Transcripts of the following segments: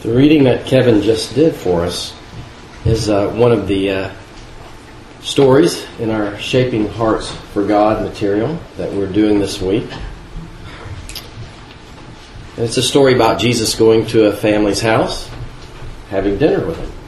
The reading that Kevin just did for us is one of the stories in our Shaping Hearts for God material that we're doing this week. And it's a story about Jesus going to a family's house, having dinner with them.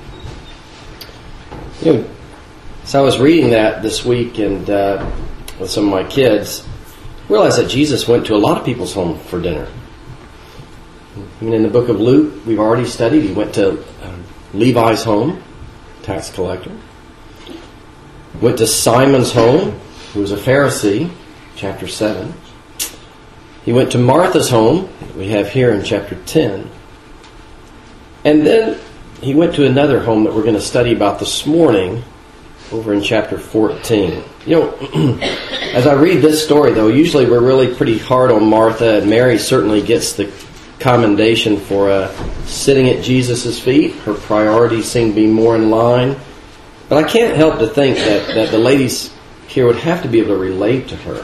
So I was reading that this week and with some of my kids, realized that Jesus went to a lot of people's home for dinner. I mean, in the book of Luke, we've already studied, he went to Levi's home, tax collector. Went to Simon's home, who was a Pharisee, chapter 7. He went to Martha's home, we have here in chapter 10. And then he went to another home that we're going to study about this morning, over in chapter 14. As I read this story, though, usually we're really pretty hard on Martha, and Mary certainly gets the commendation for sitting at Jesus' feet. Her priorities seem to be more in line. But I can't help to think that the ladies here would have to be able to relate to her.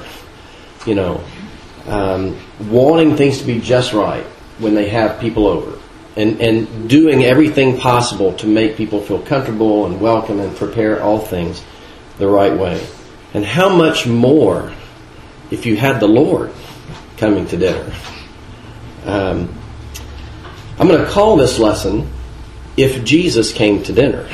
Wanting things to be just right when they have people over. And doing everything possible to make people feel comfortable and welcome and prepare all things the right way. And how much more if you had the Lord coming to dinner. I'm going to call this lesson, If Jesus Came to Dinner.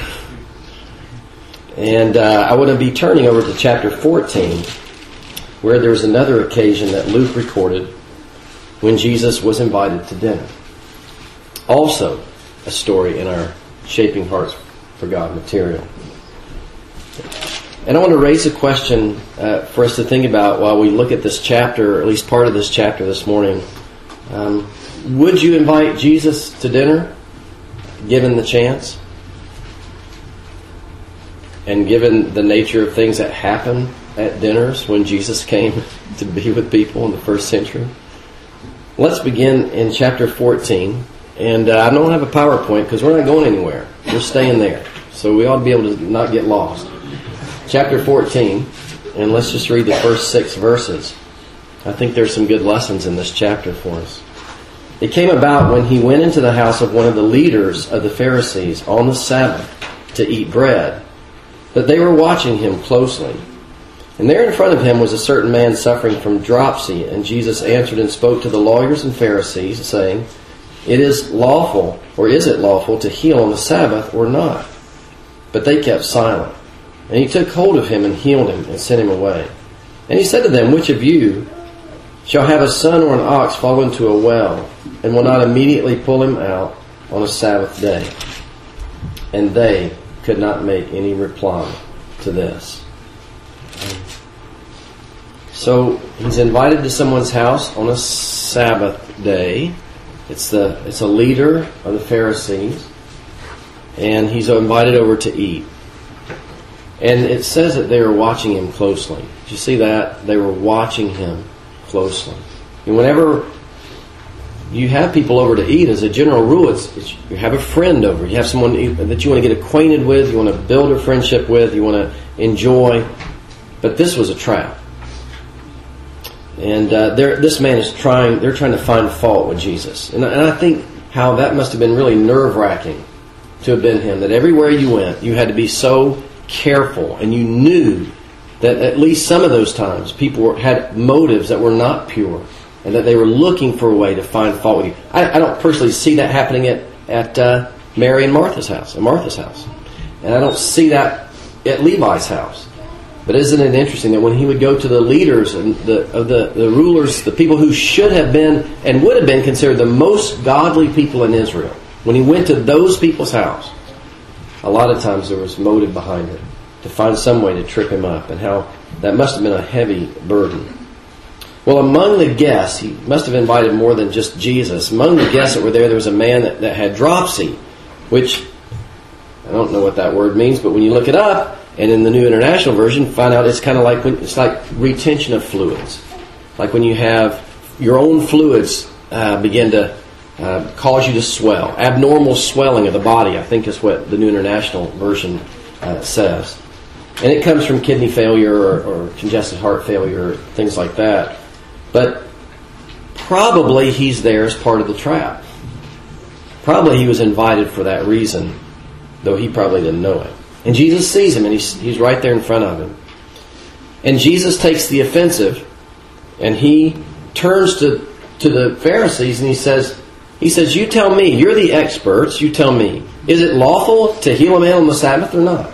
And I want to be turning over to chapter 14, where there's another occasion that Luke recorded when Jesus was invited to dinner. Also a story in our Shaping Hearts for God material. And I want to raise a question for us to think about while we look at this chapter, or at least part of this chapter this morning. Would you invite Jesus to dinner, given the chance? And given the nature of things that happen at dinners when Jesus came to be with people in the first century? Let's begin in chapter 14. And I don't have a PowerPoint because we're not going anywhere. We're staying there. So we ought to be able to not get lost. Chapter 14, and let's just read the first 6 verses. I think there's some good lessons in this chapter for us. It came about when he went into the house of one of the leaders of the Pharisees on the Sabbath to eat bread, that they were watching him closely. And there in front of him was a certain man suffering from dropsy, and Jesus answered and spoke to the lawyers and Pharisees, saying, Is it lawful to heal on the Sabbath or not? But they kept silent. And he took hold of him and healed him and sent him away. And he said to them, Which of you shall have a son or an ox fall into a well, and will not immediately pull him out on a Sabbath day? And they could not make any reply to this. So he's invited to someone's house on a Sabbath day. It's a leader of the Pharisees, and he's invited over to eat. And it says that they were watching him closely. Did you see that? They were watching him closely. And whenever you have people over to eat, as a general rule, it's you have a friend over. You have someone that you want to get acquainted with, you want to build a friendship with, you want to enjoy. But this was a trap. And this man they're trying to find fault with Jesus. And I think how that must have been really nerve-wracking to have been him. That everywhere you went, you had to be so careful. And you knew that at least some of those times, people had motives that were not pure. And that they were looking for a way to find fault with you. I don't personally see that happening at Mary and Martha's house, And I don't see that at Levi's house. But isn't it interesting that when he would go to the leaders and the rulers, the people who should have been and would have been considered the most godly people in Israel, when he went to those people's house, a lot of times there was motive behind it to find some way to trip him up, and how that must have been a heavy burden. Well, among the guests, he must have invited more than just Jesus. Among the guests that were there was a man that had dropsy, which I don't know what that word means, but when you look it up, and in the New International Version, find out it's kind of like it's like retention of fluids. Like when you have your own fluids begin to cause you to swell. Abnormal swelling of the body, I think is what the New International Version says. And it comes from kidney failure or congestive heart failure, things like that. But probably he's there as part of the trap. Probably he was invited for that reason, though he probably didn't know it. And Jesus sees him, and he's right there in front of him. And Jesus takes the offensive, and he turns to the Pharisees, and he says, you tell me, you're the experts, you tell me, is it lawful to heal a man on the Sabbath or not?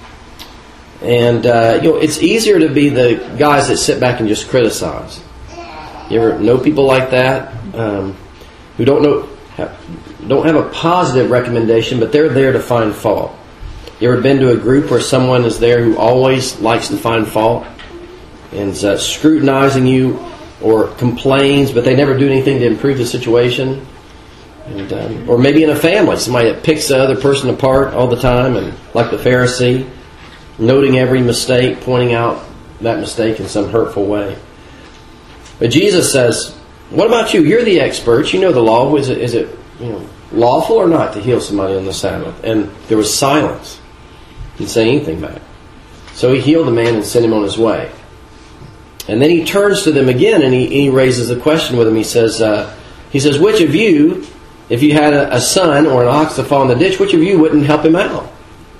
And it's easier to be the guys that sit back and just criticize. You ever know people like that who don't have a positive recommendation, but they're there to find fault? You ever been to a group where someone is there who always likes to find fault and is scrutinizing you or complains, but they never do anything to improve the situation? And, or maybe in a family, somebody that picks the other person apart all the time, and like the Pharisee, noting every mistake, pointing out that mistake in some hurtful way. But Jesus says, what about you? You're the experts. You know the law. Is it lawful or not to heal somebody on the Sabbath? And there was silence. He didn't say anything back. So he healed the man and sent him on his way. And then he turns to them again, and he raises the question with him. He says, which of you, if you had a son or an ox to fall in the ditch, which of you wouldn't help him out?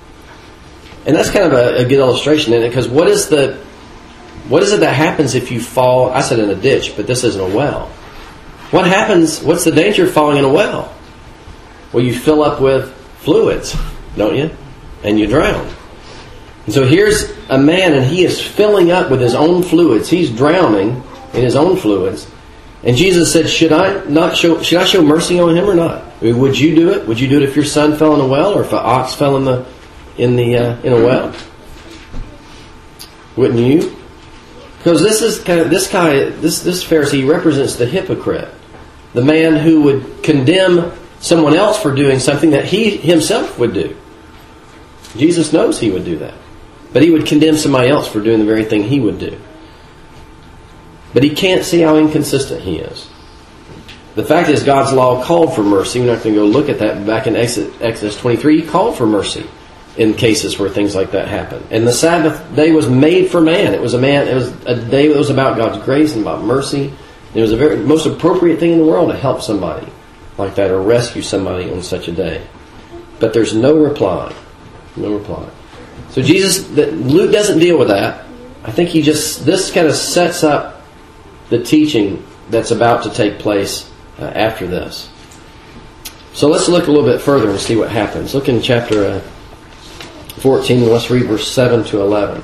And that's kind of a good illustration, isn't it? Because what is it that happens if you fall, I said in a ditch, but this isn't a well. What happens, what's the danger of falling in a well? Well, you fill up with fluids, don't you? And you drown. And so here's a man, and he is filling up with his own fluids. He's drowning in his own fluids. And Jesus said, should I show mercy on him or not? I mean, would you do it? Would you do it if your son fell in a well, or if an ox fell in a well? Wouldn't you? Because this Pharisee represents the hypocrite, the man who would condemn someone else for doing something that he himself would do. Jesus knows he would do that, but he would condemn somebody else for doing the very thing he would do. But he can't see how inconsistent he is. The fact is, God's law called for mercy. We're not going to go look at that. Back in Exodus 23, he called for mercy in cases where things like that happen. And the Sabbath day was made for man. It was a day that was about God's grace and about mercy. It was the very most appropriate thing in the world to help somebody like that or rescue somebody on such a day. But there's no reply. No reply. So Luke doesn't deal with that. I think this kind of sets up the teaching that's about to take place after this. So let's look a little bit further and see what happens. Look in chapter 14, and let's read verse 7 to 11.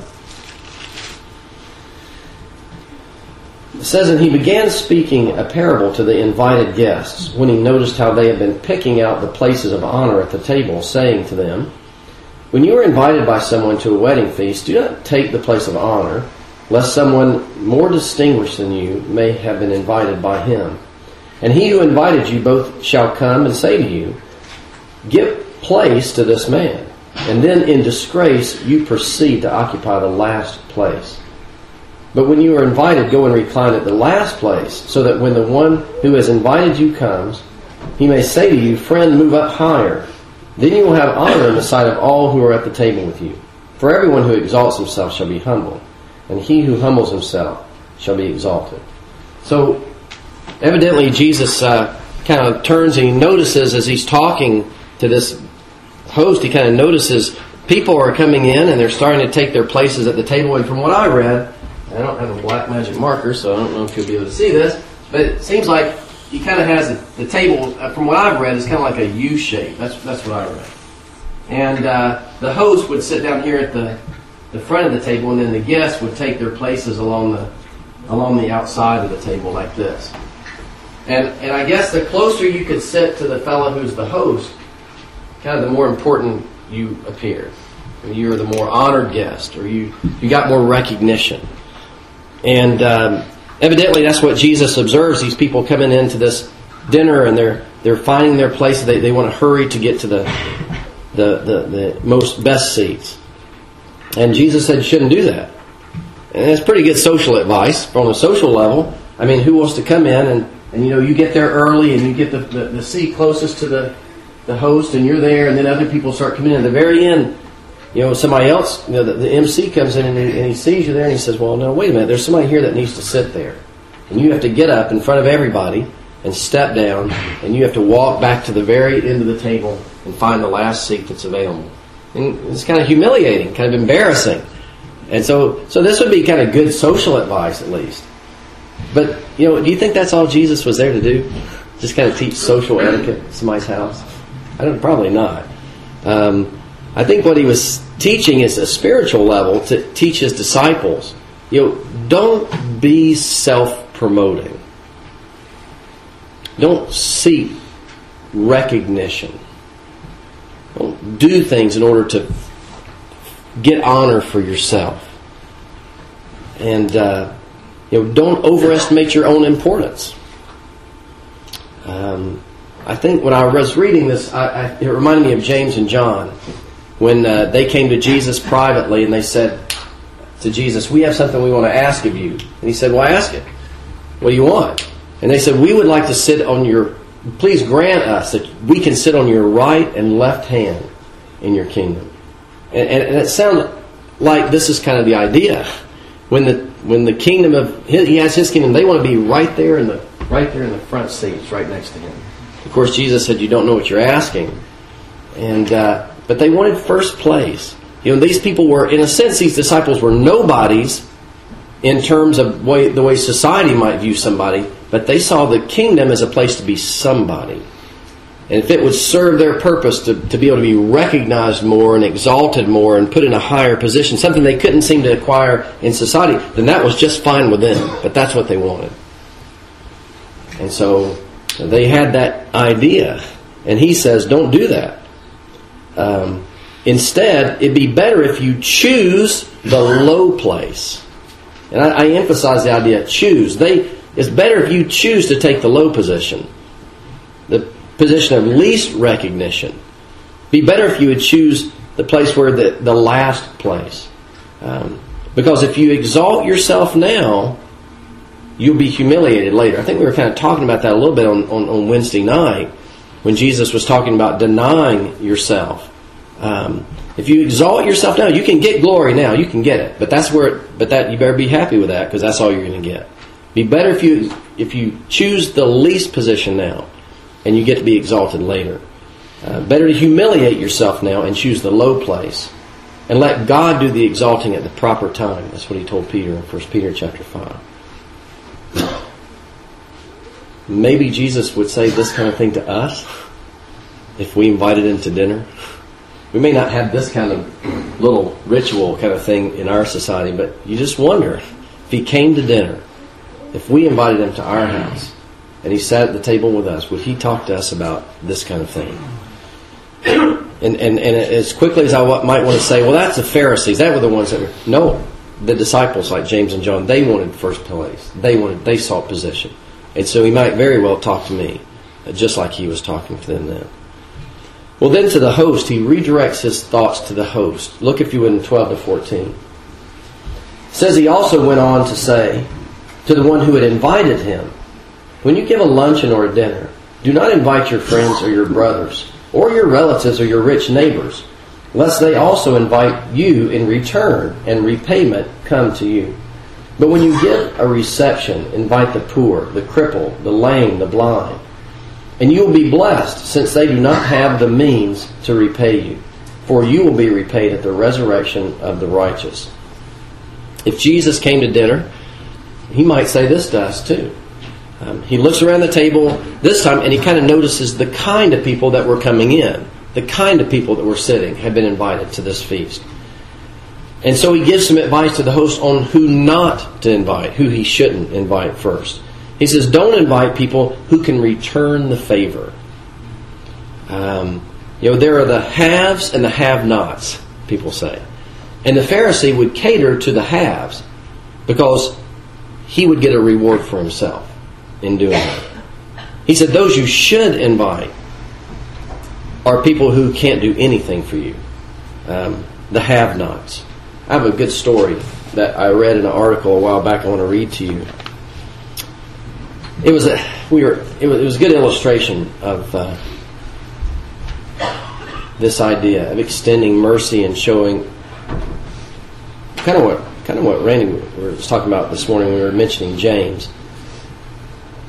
It says, and he began speaking a parable to the invited guests when he noticed how they had been picking out the places of honor at the table, saying to them, when you are invited by someone to a wedding feast, do not take the place of honor, lest someone more distinguished than you may have been invited by him. And he who invited you both shall come and say to you, give place to this man. And then in disgrace you proceed to occupy the last place. But when you are invited, go and recline at the last place, so that when the one who has invited you comes, he may say to you, friend, move up higher. Then you will have honor in the sight of all who are at the table with you. For everyone who exalts himself shall be humbled, and he who humbles himself shall be exalted. So, evidently Jesus kind of turns and he notices as he's talking to this host, he kind of notices people are coming in and they're starting to take their places at the table. And from what I read, I don't have a black magic marker, so I don't know if you'll be able to see this, but it seems like he kind of has the table, from what I've read, is kind of like a U shape. That's what I read. And the host would sit down here at the front of the table, and then the guests would take their places along the outside of the table like this. And I guess the closer you could sit to the fellow who's the host, kind of the more important you appear. You're the more honored guest, or you got more recognition. And evidently that's what Jesus observes. These people coming into this dinner and they're finding their place. They want to hurry to get to the most best seats. And Jesus said you shouldn't do that. And that's pretty good social advice from a social level. I mean, who wants to come in and you get there early and you get the seat closest to the host and you're there, and then other people start coming in. At the very end, somebody else, the MC comes in and he sees you there and he says, well, no, wait a minute, there's somebody here that needs to sit there. And you have to get up in front of everybody and step down, and you have to walk back to the very end of the table and find the last seat that's available. And it's kind of humiliating, kind of embarrassing. And so this would be kind of good social advice, at least. But, do you think that's all Jesus was there to do? Just kind of teach social etiquette at somebody's house? Probably not. I think what he was teaching is a spiritual level to teach his disciples. Don't be self-promoting. Don't seek recognition. Don't do things in order to get honor for yourself. And don't overestimate your own importance. I think when I was reading this, it reminded me of James and John when they came to Jesus privately and they said to Jesus, "We have something we want to ask of you." And he said, "Well, ask it. What do you want?" And they said, "We would like to sit on your, please grant us that we can sit on your right and left hand in your kingdom." And it sounds like this is kind of the idea. When the kingdom of he has his kingdom, they want to be right there in the front seats, right next to him. Of course, Jesus said, "You don't know what you're asking," and but they wanted first place. These people were, in a sense, these disciples were nobodies in terms of the way society might view somebody, but they saw the kingdom as a place to be somebody. And if it would serve their purpose to be able to be recognized more and exalted more and put in a higher position, something they couldn't seem to acquire in society, then that was just fine with them. But that's what they wanted. And so they had that idea. And he says, don't do that. Instead, it'd be better if you choose the low place. And I emphasize the idea, choose. It's better if you choose to take the low position. The position of least recognition. Be better if you would choose the place where the last place. Because if you exalt yourself now, you'll be humiliated later. I think we were kind of talking about that a little bit on Wednesday night when Jesus was talking about denying yourself. If you exalt yourself now, you can get glory now. You can get it, but you better be happy with that because that's all you're going to get. Be better if you choose the least position now, and you get to be exalted later. Better to humiliate yourself now and choose the low place, and let God do the exalting at the proper time. That's what he told Peter in 1 Peter chapter 5. Maybe Jesus would say this kind of thing to us if we invited him to dinner. We may not have this kind of little ritual kind of thing in our society, but you just wonder if he came to dinner, if we invited him to our house and he sat at the table with us, would he talk to us about this kind of thing? And as quickly as I might want to say, well, that's the Pharisees. That were the ones that were... No, the disciples like James and John, they wanted first place. They sought position. And so he might very well talk to me, just like he was talking to them then. Well, then to the host, he redirects his thoughts to the host. Look, if you would, in 12 to 14. It says he also went on to say to the one who had invited him, when you give a luncheon or a dinner, do not invite your friends or your brothers, or your relatives or your rich neighbors, lest they also invite you in return and repayment come to you. But when you give a reception, invite the poor, the crippled, the lame, the blind, and you will be blessed, since they do not have the means to repay you, for you will be repaid at the resurrection of the righteous. If Jesus came to dinner, he might say this to us too. He looks around the table this time and he kind of notices the kind of people that were coming in. The kind of people that were sitting had been invited to this feast. And so he gives some advice to the host on who not to invite, who he shouldn't invite first. He says, don't invite people who can return the favor. There are the haves and the have-nots, people say. And the Pharisee would cater to the haves because he would get a reward for himself in doing that. He said, those you should invite are people who can't do anything for you. The have-nots. I have a good story that I read in an article a while back I want to read to you. It was a good illustration of this idea of extending mercy and showing kind of what Randy was talking about this morning when we were mentioning James.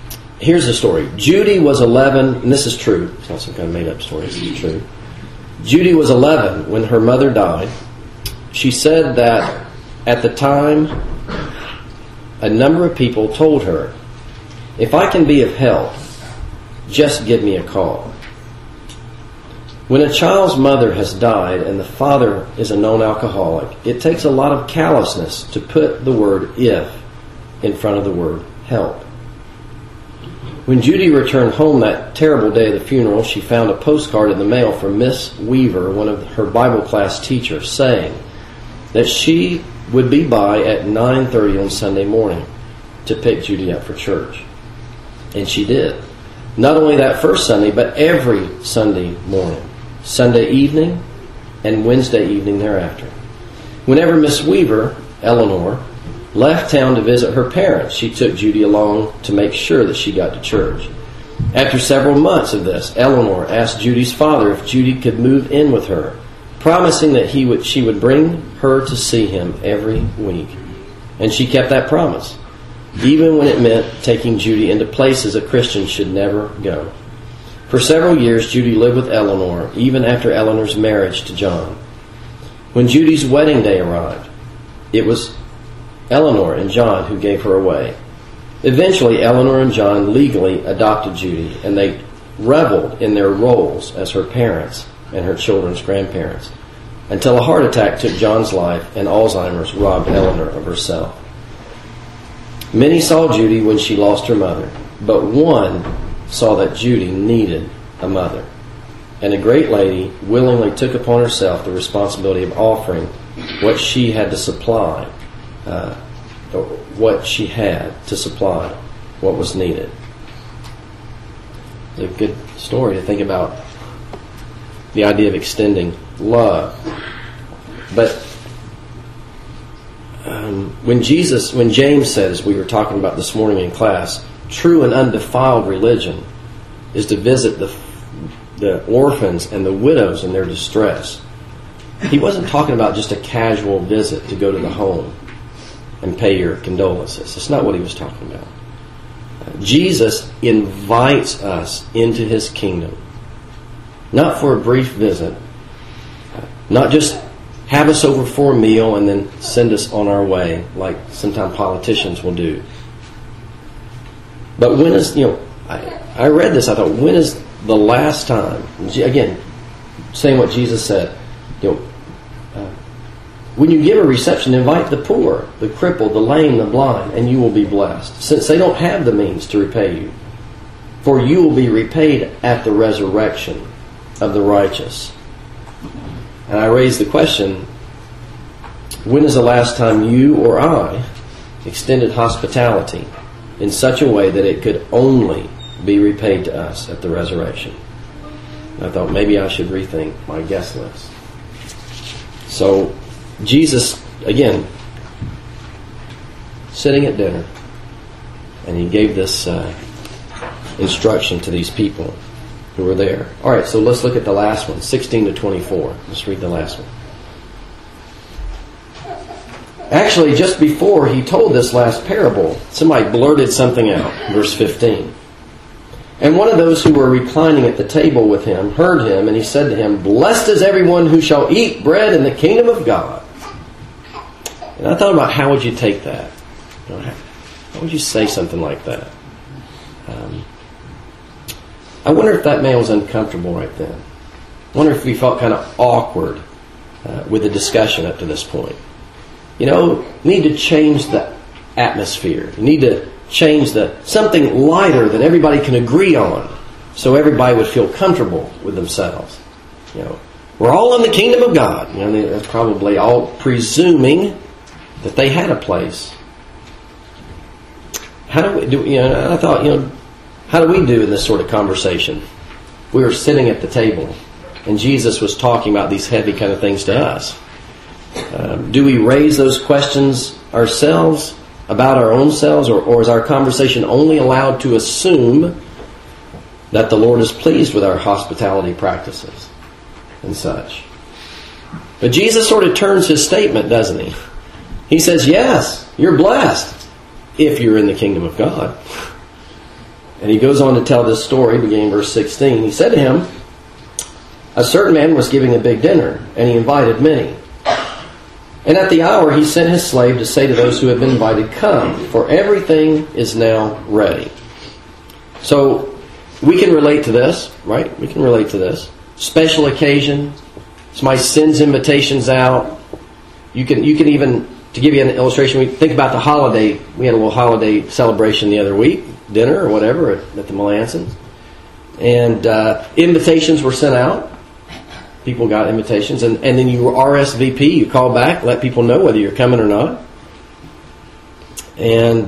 here's the story. Judy was 11, and this is true. It's not some kind of made-up story. This is true. Judy was 11 when her mother died. She said that at the time, a number of people told her, "If I can be of help, just give me a call." When a child's mother has died and the father is a known alcoholic, it takes a lot of callousness to put the word "if" in front of the word "help." When Judy returned home that terrible day of the funeral, she found a postcard in the mail from Miss Weaver, one of her Bible class teachers, saying that she would be by at 9:30 on Sunday morning to pick Judy up for church. And she did. Not only that first Sunday, but every Sunday morning, Sunday evening, and Wednesday evening thereafter. Whenever Miss Weaver, Eleanor, left town to visit her parents, she took Judy along to make sure that she got to church. After several months of this, Eleanor asked Judy's father if Judy could move in with her, promising that she would bring her to see him every week. And she kept that promise, even when it meant taking Judy into places a Christian should never go. For several years, Judy lived with Eleanor, even after Eleanor's marriage to John. When Judy's wedding day arrived, it was Eleanor and John who gave her away. Eventually, Eleanor and John legally adopted Judy, and they reveled in their roles as her parents and her children's grandparents, until a heart attack took John's life and Alzheimer's robbed Eleanor of herself. Many saw Judy when she lost her mother, but one saw that Judy needed a mother. And a great lady willingly took upon herself the responsibility of offering what she had to supply, what was needed. It's a good story to think about the idea of extending love. But when James said, as we were talking about this morning in class, true and undefiled religion is to visit the orphans and the widows in their distress, he wasn't talking about just a casual visit to go to the home and pay your condolences. That's not what he was talking about. Jesus invites us into his kingdom, not for a brief visit, not just have us over for a meal and then send us on our way like sometimes politicians will do. But when is, I read this, I thought, when is the last time, again, saying what Jesus said, when you give a reception, invite the poor, the crippled, the lame, the blind, and you will be blessed, since they don't have the means to repay you. For you will be repaid at the resurrection of the righteous. And I raise the question, when is the last time you or I extended hospitality in such a way that it could only be repaid to us at the resurrection? And I thought maybe I should rethink my guest list. So Jesus, again, sitting at dinner, and he gave this instruction to these people who were there. All right, so let's look at the last one, 16 to 24. Let's read the last one. Actually, just before he told this last parable, somebody blurted something out. Verse 15. And one of those who were reclining at the table with him heard him, and he said to him, "Blessed is everyone who shall eat bread in the kingdom of God." And I thought about, how would you take that? How would you say something like that? I wonder if that man was uncomfortable right then. I wonder if he felt kind of awkward with the discussion up to this point. You need to change the atmosphere. You need to change something lighter that everybody can agree on, so everybody would feel comfortable with themselves. We're all in the kingdom of God. That's probably all presuming that they had a place. How do we do? I thought, how do we do in this sort of conversation? We were sitting at the table, and Jesus was talking about these heavy kind of things to us. Do we raise those questions ourselves about our own selves, or is our conversation only allowed to assume that the Lord is pleased with our hospitality practices and such? But Jesus sort of turns his statement, doesn't he? He says, yes, you're blessed if you're in the kingdom of God. And he goes on to tell this story, beginning verse 16. He said to him, a certain man was giving a big dinner, and he invited many. And at the hour he sent his slave to say to those who had been invited, come, for everything is now ready. So we can relate to this, right? We can relate to this. Special occasion. Somebody sends invitations out. You can even, to give you an illustration, we think about the holiday. We had a little holiday celebration the other week, dinner or whatever at the Melansons. And invitations were sent out. People got invitations. And then you RSVP, you call back, let people know whether you're coming or not. And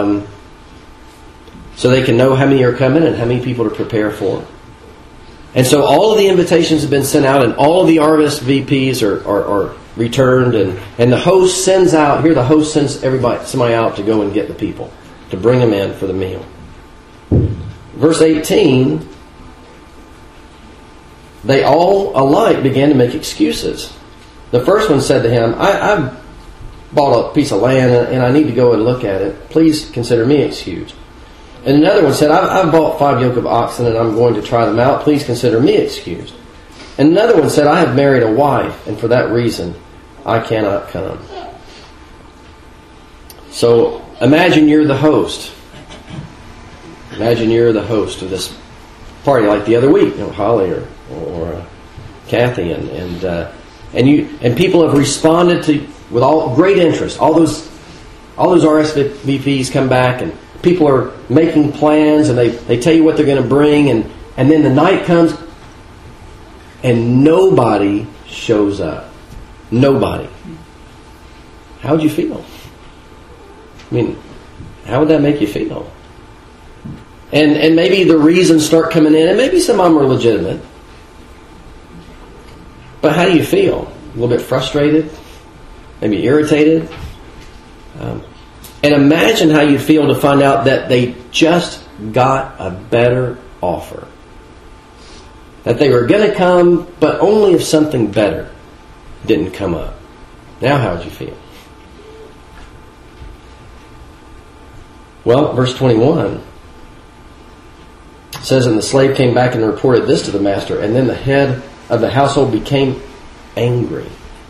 so they can know how many are coming and how many people to prepare for. And so all of the invitations have been sent out, and all of the RSVPs are returned, and the host sends out, here the host sends somebody out to go and get the people, to bring them in for the meal. Verse 18, they all alike began to make excuses. The first one said to him, I bought a piece of land and I need to go and look at it. Please consider me excused. And another one said, I've bought 5 yoke of oxen and I'm going to try them out. Please consider me excused. And another one said, I have married a wife, and for that reason I cannot come. So imagine you're the host. Imagine you're the host of this party, like the other week, Holly or Kathy, and people have responded to with all great interest. All those RSVPs come back, and people are making plans, and they tell you what they're going to bring, and then the night comes, and nobody shows up. Nobody. How would you feel? I mean, how would that make you feel? And maybe the reasons start coming in, and maybe some of them are legitimate. But how do you feel? A little bit frustrated? Maybe irritated? And imagine how you feel to find out that they just got a better offer. That they were going to come, but only if something better didn't come up. Now how would you feel? Well, verse 21 says, and the slave came back and reported this to the master, and then the head of the household became angry.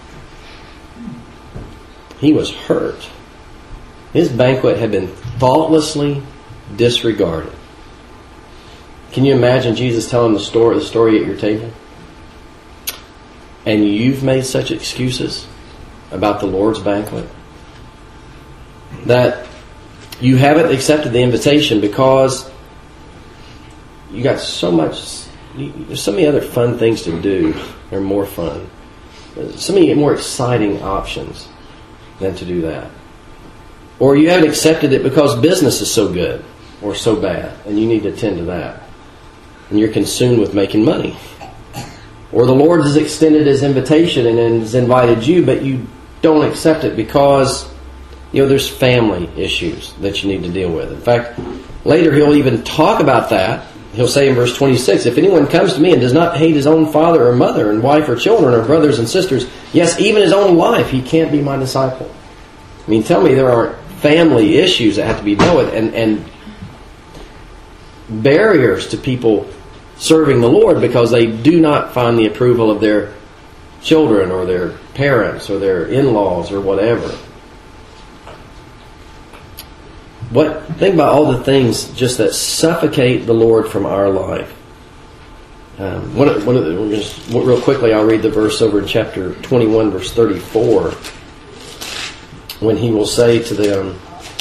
He was hurt. His banquet had been thoughtlessly disregarded. Can you imagine Jesus telling the story at your table? And you've made such excuses about the Lord's banquet that you haven't accepted the invitation because you got there's so many other fun things to do. They're more fun. So many more exciting options than to do that. Or you haven't accepted it because business is so good or so bad, and you need to attend to that. And you're consumed with making money. Or the Lord has extended His invitation and has invited you, but you don't accept it because there's family issues that you need to deal with. In fact, later He'll even talk about that. He'll say in verse 26, if anyone comes to me and does not hate his own father or mother and wife or children or brothers and sisters, yes, even his own life, he can't be my disciple. I mean, tell me there aren't family issues that have to be dealt with and barriers to people serving the Lord because they do not find the approval of their children or their parents or their in-laws or whatever. Think about all the things just that suffocate the Lord from our life. Real quickly, I'll read the verse over in chapter 21, verse 34, when He will say to them,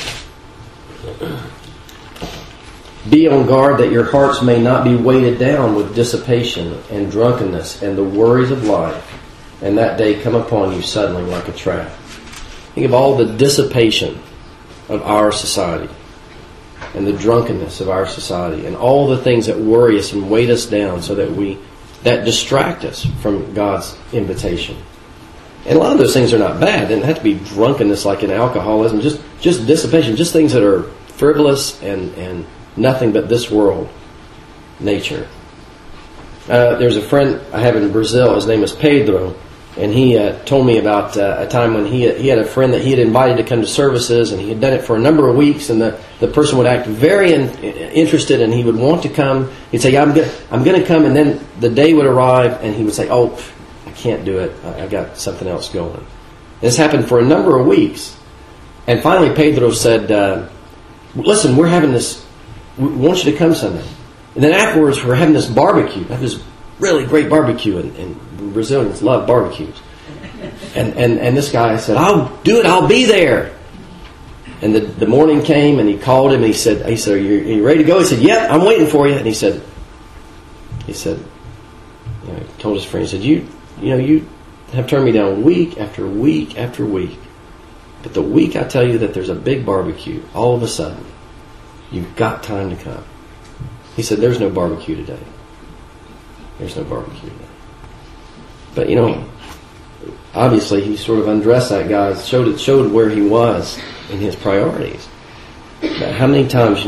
be on guard that your hearts may not be weighted down with dissipation and drunkenness and the worries of life, and that day come upon you suddenly like a trap. Think of all the dissipation of our society and the drunkenness of our society and all the things that worry us and weight us down so that distract us from God's invitation. And a lot of those things are not bad. It doesn't have to be drunkenness like in alcoholism, just dissipation, just things that are frivolous and nothing but this world nature. There's a friend I have in Brazil. His name is Pedro, And he told me about a time when he had a friend that he had invited to come to services, and he had done it for a number of weeks, and the person would act very interested, and he would want to come. He'd say, I'm going to come, and then the day would arrive, and he would say, oh, I can't do it. I got something else going. This happened for a number of weeks. And finally Pedro said, listen, we're having this, we want you to come Sunday. And then afterwards we're having this barbecue. We have this really great barbecue, and Brazilians love barbecues. And this guy said, I'll do it, I'll be there. And the morning came, and he called him, and he said, are you ready to go? He said, yep, I'm waiting for you. And he said, he told his friend, he said, you have turned me down week after week after week. But the week I tell you that there's a big barbecue, all of a sudden, you've got time to come. He said, there's no barbecue today. There's no barbecue today. But, obviously he sort of undressed that guy, showed where he was in his priorities. But how many times,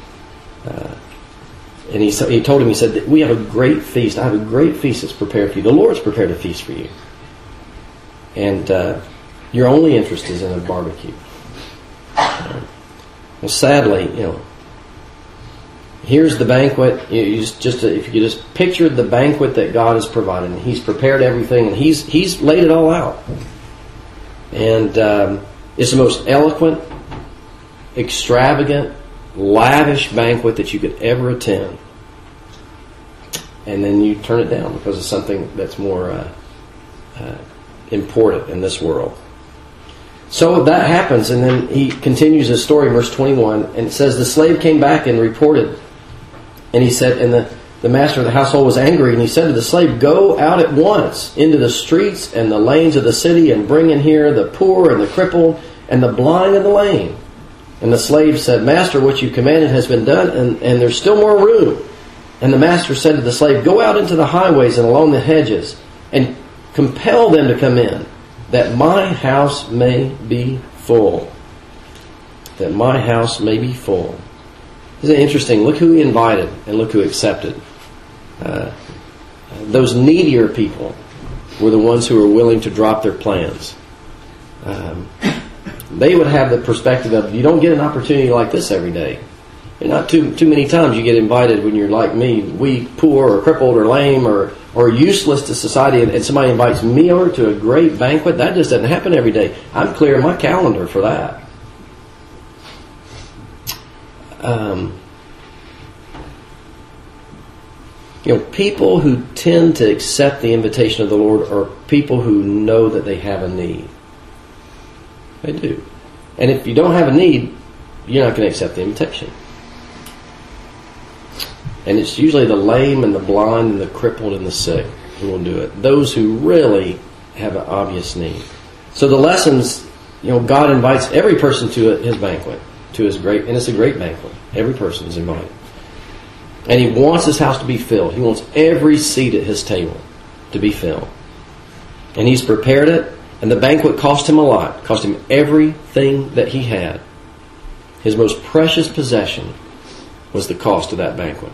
and he told him, he said, we have a great feast. I have a great feast that's prepared for you. The Lord's prepared a feast for you. And your only interest is in a barbecue. Well, sadly, here's the banquet. If you just picture the banquet that God has provided, and He's prepared everything, and He's laid it all out. And it's the most eloquent, extravagant, lavish banquet that you could ever attend. And then you turn it down because of something that's more important in this world. So that happens, and then he continues his story, verse 21, and it says, the slave came back and reported, and he said, and the master of the household was angry, and he said to the slave, go out at once into the streets and the lanes of the city, and bring in here the poor and the crippled and the blind and the lame. And the slave said, Master, what you commanded has been done, and there's still more room. And the master said to the slave, go out into the highways and along the hedges, and compel them to come in, that my house may be full. That my house may be full. Isn't it interesting? Look who he invited and look who accepted. Those needier people were the ones who were willing to drop their plans. They would have the perspective of, you don't get an opportunity like this every day. And not too many times you get invited when you're like me, weak, poor, or crippled, or lame, or useless to society, and somebody invites me over to a great banquet. That just doesn't happen every day. I'm clearing my calendar for that. People who tend to accept the invitation of the Lord are people who know that they have a need. They do. And if you don't have a need, you're not going to accept the invitation. And it's usually the lame and the blind and the crippled and the sick who will do it. Those who really have an obvious need. So the lessons, God invites every person to his banquet, and it's a great banquet. Every person is invited. And He wants His house to be filled. He wants every seat at His table to be filled. And He's prepared it, and the banquet cost Him a lot. It cost Him everything that He had. His most precious possession was the cost of that banquet.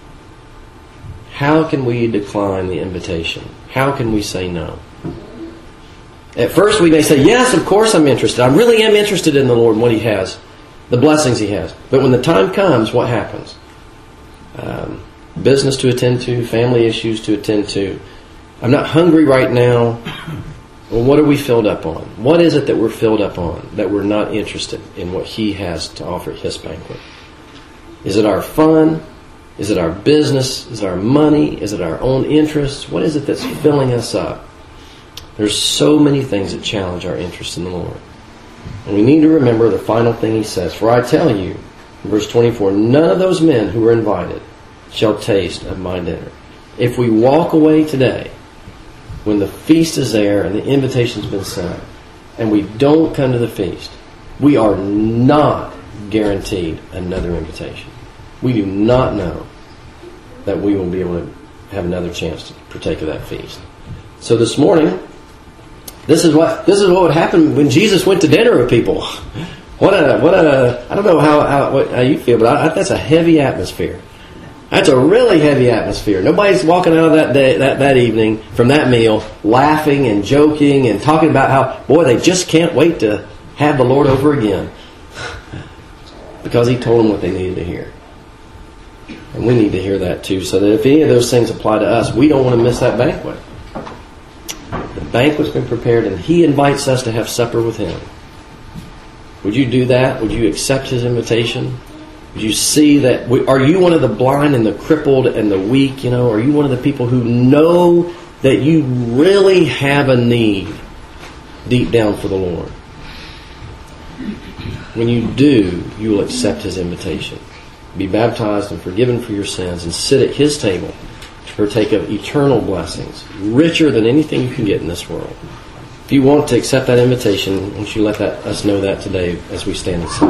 How can we decline the invitation? How can we say no? At first we may say, yes, of course I'm interested. I really am interested in the Lord and what He has, the blessings He has. But when the time comes, what happens? Business to attend to, family issues to attend to. I'm not hungry right now. Well, what are we filled up on? What is it that we're filled up on that we're not interested in what He has to offer at His banquet? Is it our fun? Is it our business? Is it our money? Is it our own interests? What is it that's filling us up? There's so many things that challenge our interest in the Lord. And we need to remember the final thing He says. For I tell you, in verse 24, none of those men who were invited shall taste of my dinner. If we walk away today, when the feast is there and the invitation's been sent, and we don't come to the feast, we are not guaranteed another invitation. We do not know that we will be able to have another chance to partake of that feast. So this morning, this is what would happen when Jesus went to dinner with people. I don't know how you feel, but that's a heavy atmosphere. That's a really heavy atmosphere. Nobody's walking out of that day, that evening from that meal laughing and joking and talking about how, boy, they just can't wait to have the Lord over again. Because He told them what they needed to hear. And we need to hear that too, so that if any of those things apply to us, we don't want to miss that banquet. The banquet's been prepared, and He invites us to have supper with Him. Would you do that? Would you accept His invitation? Would you see that? Are you one of the blind and the crippled and the weak? Are you one of the people who know that you really have a need deep down for the Lord? When you do, you will accept His invitation. Be baptized and forgiven for your sins and sit at His table to partake of eternal blessings, richer than anything you can get in this world. If you want to accept that invitation, why don't you let us know that today as we stand and sing.